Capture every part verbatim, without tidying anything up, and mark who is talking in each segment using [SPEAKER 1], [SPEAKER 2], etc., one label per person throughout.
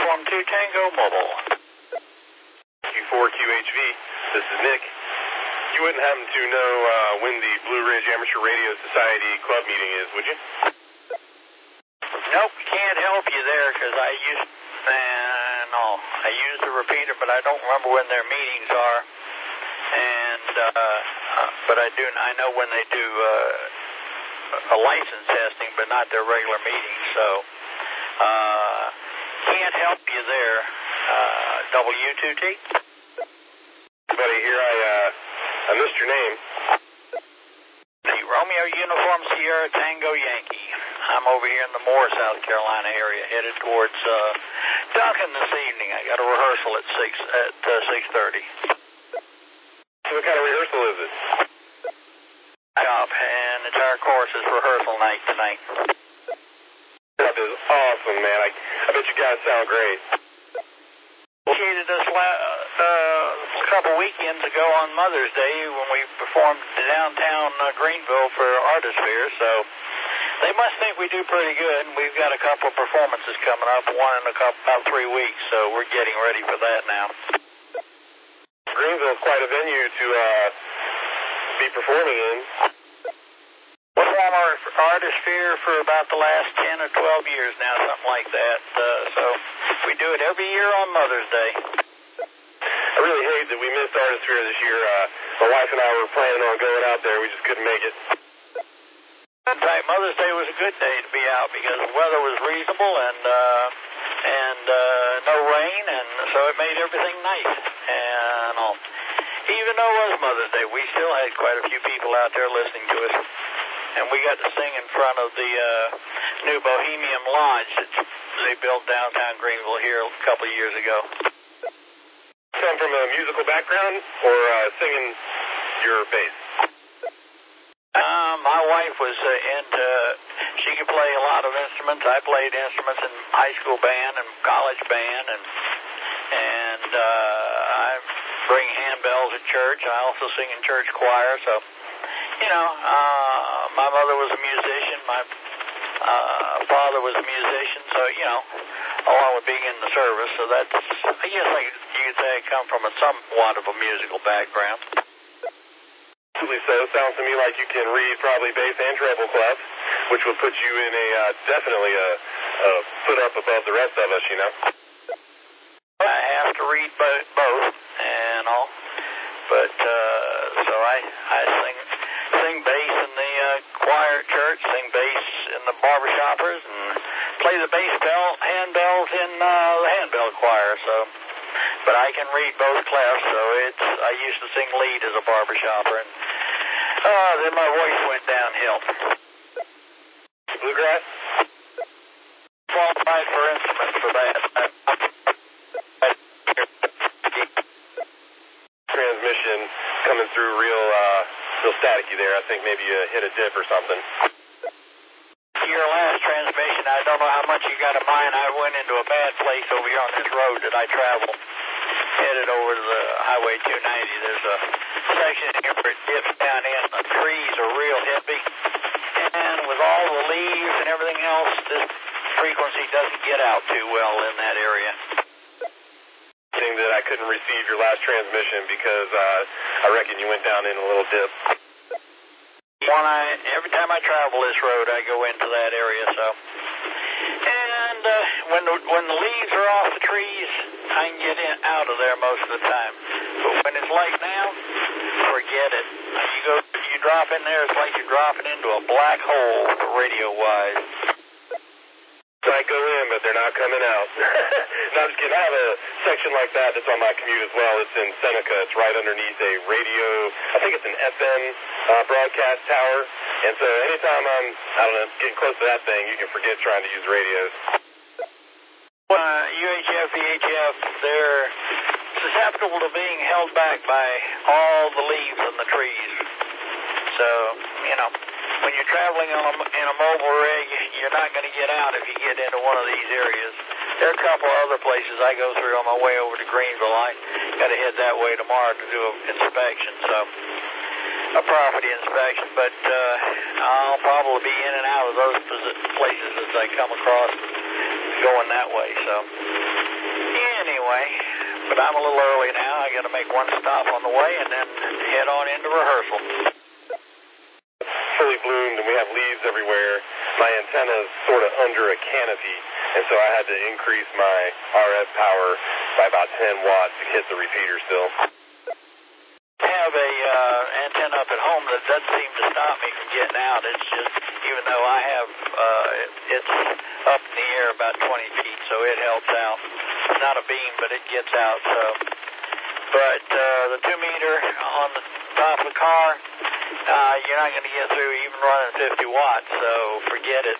[SPEAKER 1] Uniform two Tango Mobile.
[SPEAKER 2] Q four Q H V, this is Nick. You wouldn't happen to know uh, when the Blue Ridge Amateur Radio Society club meeting is, would you?
[SPEAKER 1] Nope, can't help you there because I used, uh, no, I use the repeater, but I don't remember when their meetings are. And, uh, uh, but I do, I know when they do uh, a license testing, but not their regular meetings, so uh, can't help you there. Uh, W two T?
[SPEAKER 2] Buddy, here I, uh, I missed your name.
[SPEAKER 1] Romeo Uniform Sierra Tango Yankee. I'm over here in the Moore, South Carolina area, headed towards uh, Duncan this evening. I got a rehearsal at six at uh, six thirty.
[SPEAKER 2] So what kind of rehearsal is it?
[SPEAKER 1] Job, and the entire course is rehearsal night tonight.
[SPEAKER 2] That is awesome, man. I, I bet you guys sound great.
[SPEAKER 1] Appreciated us la- uh, a couple weekends ago on Mother's Day when we performed downtown uh, Greenville for Artisphere, so they must think we do pretty good. And we've got a couple of performances coming up, one in a couple, about three weeks, so we're getting ready for that now.
[SPEAKER 2] Greenville's quite a venue to uh, be performing in.
[SPEAKER 1] Perform our Artisphere for about the last ten or twelve years now, something like that. Uh, so we do it every year on Mother's Day.
[SPEAKER 2] I really hate that we missed Artisphere this year. Uh, my wife and I were planning on going out there. We just couldn't make it.
[SPEAKER 1] In fact, Mother's Day was a good day to be out because the weather was reasonable and uh, and uh, no rain, and so it made everything nice. And uh, even though it was Mother's Day, we still had quite a few people out there listening to us. And we got to sing in front of the uh, new Bohemian Lodge that they built downtown Greenville here a couple of years ago.
[SPEAKER 2] Come from a musical background or uh, singing your bass?
[SPEAKER 1] Um, my wife was uh, into, she could play a lot of instruments. I played instruments in high school band and college band, and and uh, I bring handbells at church. I also sing in church choir, so, you know, uh, my mother was a musician. My uh, father was a musician, so, you know, along with being in the service. So that's, I guess I, you could say I come from a somewhat of a musical background.
[SPEAKER 2] Absolutely so. Sounds to me like you can read probably bass and treble clef, which would put you in a uh, definitely a, a foot up above the rest of us, you know.
[SPEAKER 1] I have to read both, both and all, but uh, so I I sing sing bass in the uh, choir at church, sing bass in the barbershoppers, and play the bass bell handbells in uh, the handbell choir. So, but I can read both clefs, so it's I used to sing lead as a barbershopper, and uh, then my voice went downhill.
[SPEAKER 2] Bluegrass?
[SPEAKER 1] Qualified for instruments for that.
[SPEAKER 2] Transmission coming through real, uh, real staticky there. I think maybe you hit a dip or something.
[SPEAKER 1] Your last transmission, I don't know how much you got of mine. I went into a bad place over here on this road that I travel, headed over to the Highway two ninety. There's a section here where it dips down in. The trees are real heavy, and with all the leaves and everything else, this frequency doesn't get out too well in that area.
[SPEAKER 2] That I couldn't receive your last transmission because uh, I reckon you went down in a little dip.
[SPEAKER 1] When I, every time I travel this road, I go into that area. So, and uh, when the when the leaves are off the trees, I can get in out of there most of the time. But when it's light now, forget it. You go, you drop in there, it's like you're dropping into a black hole, radio-wise.
[SPEAKER 2] I go in, but they're not coming out. No, I'm just kidding. I have a section like that that's on my commute as well. It's in Seneca. It's right underneath a radio, I think it's an F M uh, broadcast tower. And so anytime I'm, I don't know, getting close to that thing, you can forget trying to use radios.
[SPEAKER 1] Uh, U H F, V H F, they're susceptible to being held back by all the leaves on the trees. So, you know, when you're traveling on a, in a mobile rig, you're not going to get out if you get into one of these areas. There are a couple of other places I go through on my way over to Greenville. I got to head that way tomorrow to do an inspection, so a property inspection. But uh, I'll probably be in and out of those places as I come across going that way. So anyway, but I'm a little early now. I got to make one stop on the way and then head on into rehearsal.
[SPEAKER 2] Fully bloomed, and we have leaves everywhere. My antenna's sort of under a canopy, and so I had to increase my R F power by about ten watts to hit the repeater still.
[SPEAKER 1] I have a uh, antenna up at home that doesn't seem to stop me from getting out. It's just, even though I have, uh, it's up in the air about twenty feet, so it helps out. It's not a beam, but it gets out. So, but uh, the two meter on the top of the car, uh, you're not going to get through even running fifty watts, so forget it.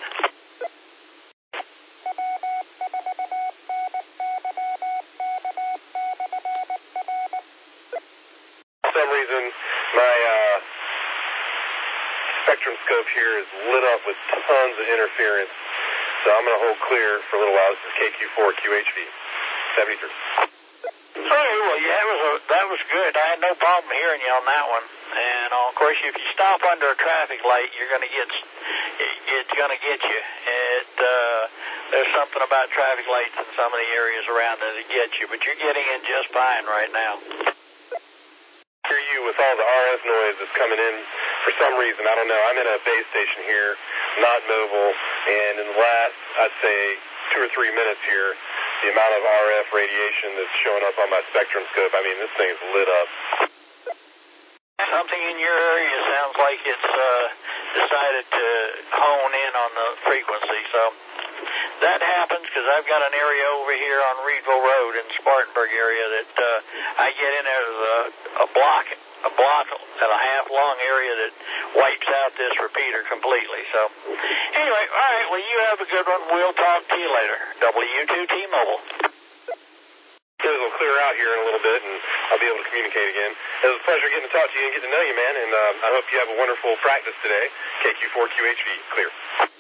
[SPEAKER 2] For some reason, my uh, spectrum scope here is lit up with tons of interference, so I'm going to hold clear for a little while. This is K Q four Q H V, seventy-three.
[SPEAKER 1] Okay, well, yeah, that was, a, that was good. I had no problem hearing you on that one. And, uh, of course, if you stop under a traffic light, you're going to get, it, it's going to get you. It, uh, there's something about traffic lights in some of the areas around that it gets you, but you're getting in just fine right now.
[SPEAKER 2] Hear you with all the R F noise that's coming in for some reason. I don't know. I'm in a base station here, not mobile, and in the last, I'd say, two or three minutes here, the amount of R F radiation that's showing up on my spectrum scope, I mean, this thing's lit up.
[SPEAKER 1] Something in your area sounds like it's uh, decided to hone in on the frequency, so that happens because I've got an area over here on Reedville Road in the Spartanburg area that uh, I get in there as a, a block, a block and a half long area that wipes out this repeater completely. So anyway, all right, well, you have a good one. We'll talk to you later. W two T-Mobile.
[SPEAKER 2] Things will clear out here in a little bit, and I'll be able to communicate again. It was a pleasure getting to talk to you and get to know you, man, and uh, I hope you have a wonderful practice today. K Q four Q H V, clear.